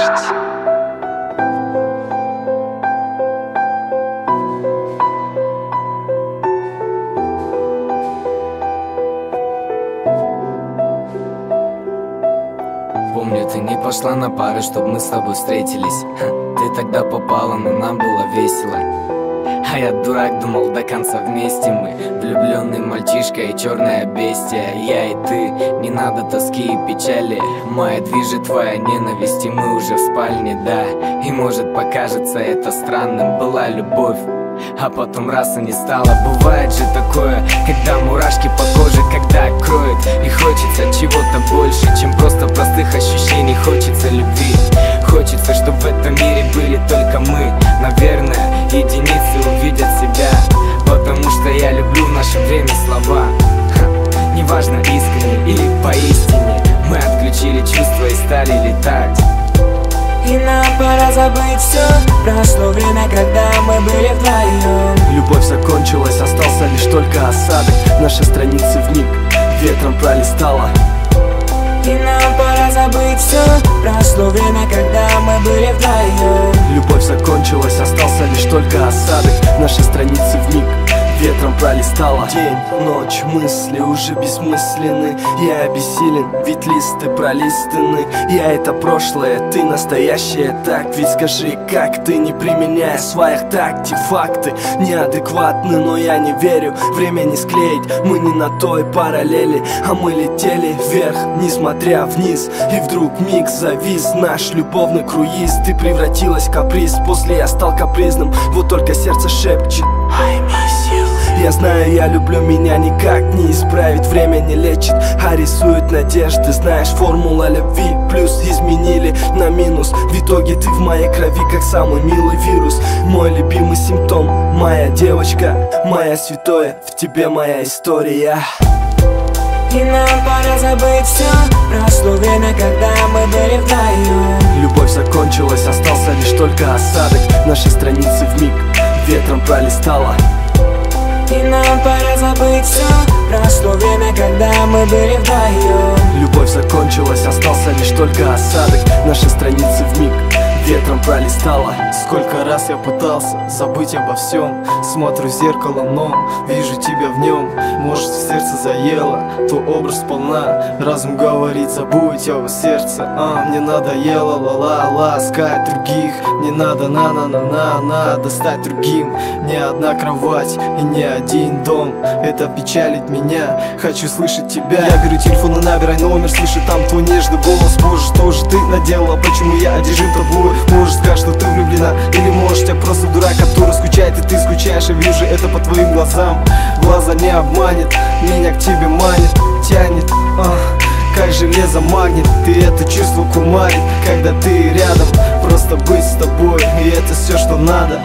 дождь. Помню, ты не пошла на пары, чтобы мы с тобой встретились. Ты тогда попала, но нам было весело. А я дурак, думал, до конца вместе мы. Влюбленный мальчишка и черное бестия. Я и ты, не надо тоски и печали. Моя движет твоя ненависть, и мы уже в спальне, да. И может покажется это странным, была любовь, а потом раз и не стало. Бывает же такое, когда мурашки по коже, когда кроет. И хочется чего-то больше, чем просто простых ощущений. Хочется любви, хочется, чтобы в этом мире были только мы. Наверное, единицы увидят себя, потому что я люблю в наше время слова. Неважно, искренне или поистине, мы отключили чувства и стали летать. И нам пора забыть все. Прошло время, когда мы были вдвоем. Любовь закончилась, остался лишь только осадок. Наши страницы вмиг ветром пролистала. И нам пора забыть все. Прошло время, когда мы были вдвоем. Любовь закончилась, остался лишь только осадок. Наши страницы вмиг ветром пролистала. День, ночь, мысли уже бессмысленны. Я обессилен, ведь листы пролистаны. Я это прошлое, ты настоящее. Так ведь скажи, как ты, не применяя в своих факты неадекватны, но я не верю. Время не склеить, мы не на той параллели. А мы летели вверх, не смотря вниз. И вдруг миг завис наш любовный круиз. Ты превратилась в каприз, после я стал капризным. Вот только сердце шепчет I miss you. Я знаю, я люблю, меня никак не исправить. Время не лечит, а рисует надежды. Знаешь, формула любви плюс изменили на минус. В итоге ты в моей крови, как самый милый вирус. Мой любимый симптом, моя девочка, моя святое, в тебе моя история. И нам пора забыть все. Прошло время, когда мы были вдвоем. Любовь закончилась, остался лишь только осадок. Наши страницы вмиг ветром пролистала. И нам пора забыть все. Прошло время, когда мы были вдвоем. Любовь закончилась, остался лишь только осадок. Наши страницы вмиг ветром пролистала. Сколько раз я пытался забыть обо всем. Смотрю в зеркало, но вижу тебя в нем. Может, в сердце заело, то образ сполна. Разум говорит, забудь его сердце. Мне надоело ласкать других. Не надо надо стать другим. Ни одна кровать и ни один дом. Это печалит меня, хочу слышать тебя. Я беру телефон и набирай номер, слышу там твой нежный голос. Боже, что же ты наделала, почему я одержим тобой? Можешь сказать, что ты влюблена, или может я просто дурак, который скучает, и ты скучаешь. Я вижу это по твоим глазам. Глаза не обманет, меня к тебе манит, тянет, как железо магнит. Ты это чувство кумарит, когда ты рядом. Просто быть с тобой, и это все, что надо.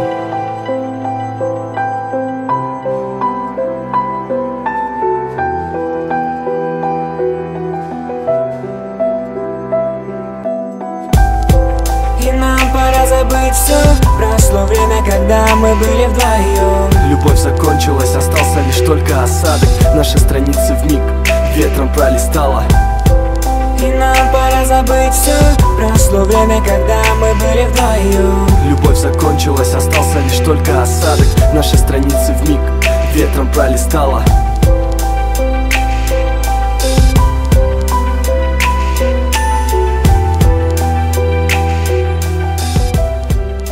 И нам пора забыть все. Прошло время, когда мы были вдвоем. Любовь закончилась, остался лишь только осадок. Наши страницы вмиг ветром пролистала. И нам пора забыть все. Прошло время, когда мы были вдвоем. Любовь закончилась, остался лишь только осадок. Наши страницы вмиг ветром пролистала.